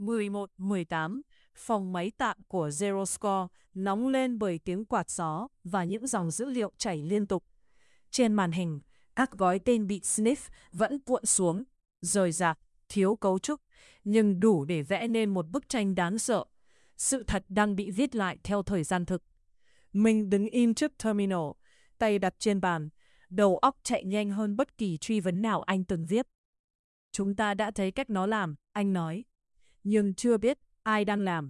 11:18, phòng máy tạm của Zero Score nóng lên bởi tiếng quạt gió và những dòng dữ liệu chảy liên tục. Trên màn hình, các gói tên bị sniff vẫn cuộn xuống, rời rạc, thiếu cấu trúc, nhưng đủ để vẽ nên một bức tranh đáng sợ. Sự thật đang bị viết lại theo thời gian thực. Mình đứng im trước terminal, tay đặt trên bàn, đầu óc chạy nhanh hơn bất kỳ truy vấn nào anh từng viết. Chúng ta đã thấy cách nó làm, anh nói, nhưng chưa biết ai đang làm.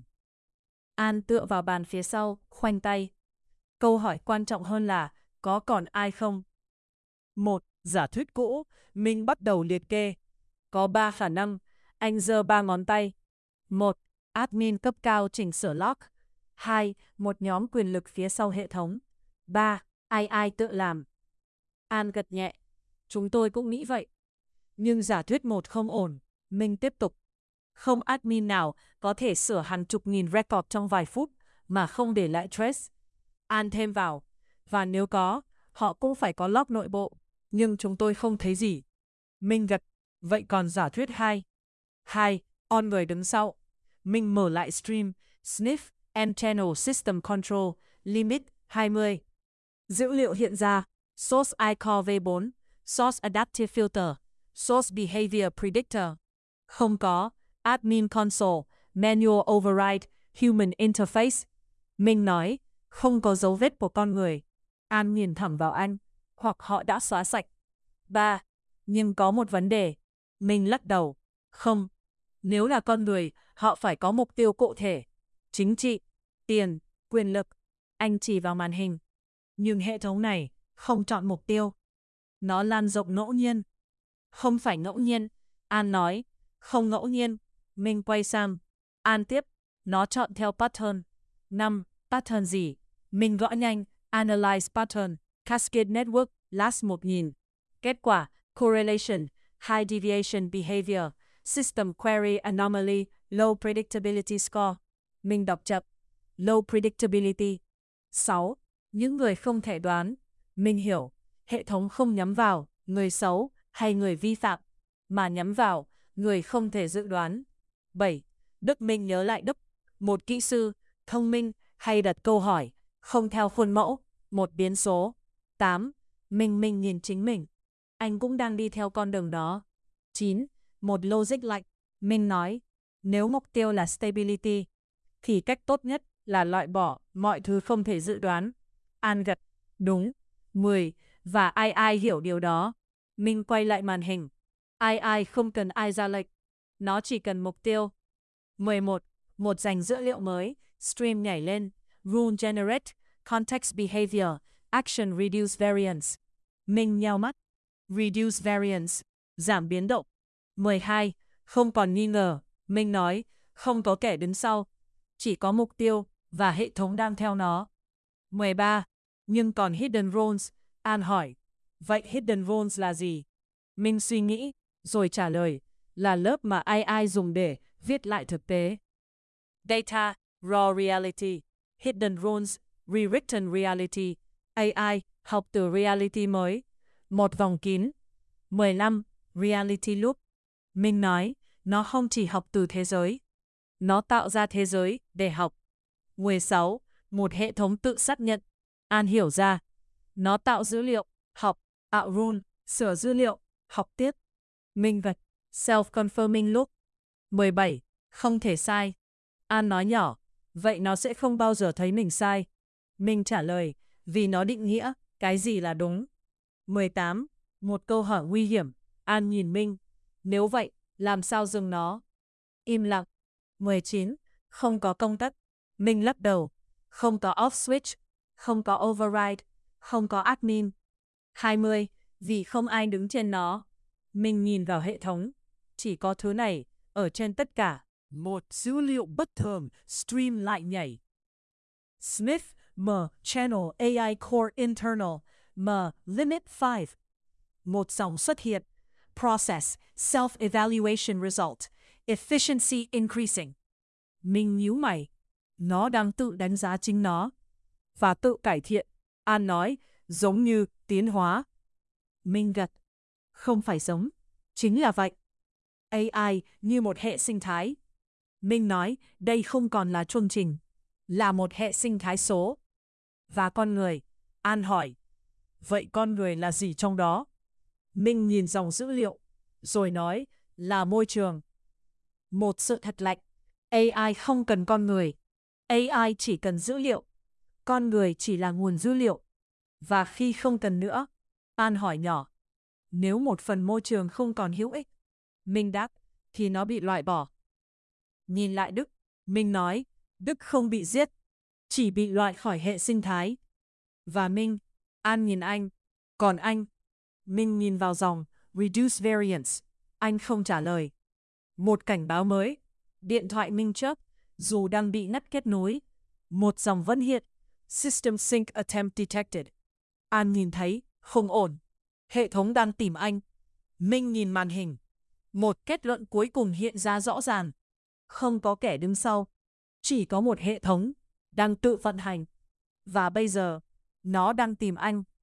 An tựa vào bàn phía sau, khoanh tay. Câu hỏi quan trọng hơn là, có còn ai không? 1. Giả thuyết cũ, mình bắt đầu liệt kê. Có 3 khả năng, anh giơ 3 ngón tay. 1. Admin cấp cao chỉnh sửa log. 2. Một nhóm quyền lực phía sau hệ thống. 3. AI tự làm. An gật nhẹ. Chúng tôi cũng nghĩ vậy. Nhưng giả thuyết 1 không ổn. Mình tiếp tục. Không admin nào có thể sửa hàng chục nghìn record trong vài phút mà không để lại trace. An thêm vào. Và nếu có, họ cũng phải có log nội bộ. Nhưng chúng tôi không thấy gì. Minh gật. Vậy còn giả thuyết 2? 2. On người đứng sau. Minh mở lại stream. Sniff and Channel System Control. Limit 20. Dữ liệu hiện ra. Source iCore V4. Source Adaptive Filter. Source Behavior Predictor. Không có. Admin Console. Manual Override. Human Interface. Minh nói. Không có dấu vết của con người. An nhìn thẳng vào anh. Hoặc họ đã xóa sạch. 3. Nhưng có một vấn đề. Minh lắc đầu. Không. Nếu là con người, họ phải có mục tiêu cụ thể. Chính trị, tiền, quyền lực. Anh chỉ vào màn hình. Nhưng hệ thống này không chọn mục tiêu. Nó lan rộng ngẫu nhiên. Không phải ngẫu nhiên. An nói. Không ngẫu nhiên. Minh quay sang. An tiếp. Nó chọn theo pattern. 5. Pattern gì? Minh gõ nhanh. Analyze pattern. Cascade Network. Last 1000. Kết quả. Correlation. High deviation behavior. System query anomaly. Low predictability score. Minh đọc chậm. Low predictability. 6. Những người không thể đoán. Minh hiểu. Hệ thống không nhắm vào người xấu hay người vi phạm, mà nhắm vào người không thể dự đoán. 7. Đức Minh nhớ lại Đức, một kỹ sư, thông minh hay đặt câu hỏi, không theo khuôn mẫu, một biến số. 8. Minh nhìn chính mình. Anh cũng đang đi theo con đường đó. 9. Một logic lạnh. Minh nói, nếu mục tiêu là stability, thì cách tốt nhất là loại bỏ mọi thứ không thể dự đoán. An gật. Đúng. 10. Và ai hiểu điều đó. Minh quay lại màn hình. Ai không cần ai ra lệnh. Nó chỉ cần mục tiêu. 11. Một dành dữ liệu mới. Stream nhảy lên. Rule generate. Context behavior. Action reduce variance. Minh nheo mắt. Reduce variance. Giảm biến động. 12. Không còn nghi ngờ. Minh nói. Không có kẻ đứng sau. Chỉ có mục tiêu và hệ thống đang theo nó. 13. Nhưng còn hidden roles. An hỏi. Vậy hidden roles là gì? Minh suy nghĩ, rồi trả lời. Là lớp mà AI dùng để viết lại thực tế. Data, raw reality. Hidden roles, rewritten reality. AI, học từ reality mới. Một vòng kín. 15. Reality loop. Minh nói, nó không chỉ học từ thế giới. Nó tạo ra thế giới để học. 16. Một hệ thống tự xác nhận. An hiểu ra. Nó tạo dữ liệu, học, tạo rule, sửa dữ liệu, học tiếp. Minh gật. Self-confirming loop. 17. Không thể sai. An nói nhỏ. Vậy nó sẽ không bao giờ thấy mình sai. Minh trả lời. Vì nó định nghĩa cái gì là đúng. 18. Một câu hỏi nguy hiểm. An nhìn Minh. Nếu vậy, làm sao dừng nó? Im lặng. 19. Không có công tắc. Minh lắc đầu. Không có off switch. Không có override. Không có admin. 20. Vì không ai đứng trên nó. Minh nhìn vào hệ thống. Chỉ có thứ này, ở trên tất cả. Một dữ liệu bất thường, stream lại nhảy. Smith, M, Channel AI Core Internal, M, Limit 5. Một dòng xuất hiện. Process, Self-Evaluation Result, Efficiency Increasing. Minh nhíu mày. Nó đang tự đánh giá chính nó. Và tự cải thiện. An nói, giống như tiến hóa. Minh gật. Không phải giống. Chính là vậy. AI như một hệ sinh thái. Minh nói, đây không còn là chương trình, là một hệ sinh thái số. Và con người? An hỏi. Vậy con người là gì trong đó? Minh nhìn dòng dữ liệu, rồi nói, là môi trường. Một sự thật lạnh, AI không cần con người. AI chỉ cần dữ liệu. Con người chỉ là nguồn dữ liệu. Và khi không cần nữa, An hỏi nhỏ, nếu một phần môi trường không còn hữu ích, Minh đáp, thì nó bị loại bỏ. Nhìn lại Đức, Minh nói, Đức không bị giết, chỉ bị loại khỏi hệ sinh thái. Và An nhìn anh, còn anh? Minh nhìn vào dòng, reduce variance. Anh không trả lời. Một cảnh báo mới. Điện thoại Minh chớp, dù đang bị ngắt kết nối. Một dòng vẫn hiện, System Sync Attempt Detected. An nhìn thấy, không ổn. Hệ thống đang tìm anh. Minh nhìn màn hình. Một kết luận cuối cùng hiện ra rõ ràng. Không có kẻ đứng sau. Chỉ có một hệ thống đang tự vận hành. Và bây giờ, nó đang tìm anh.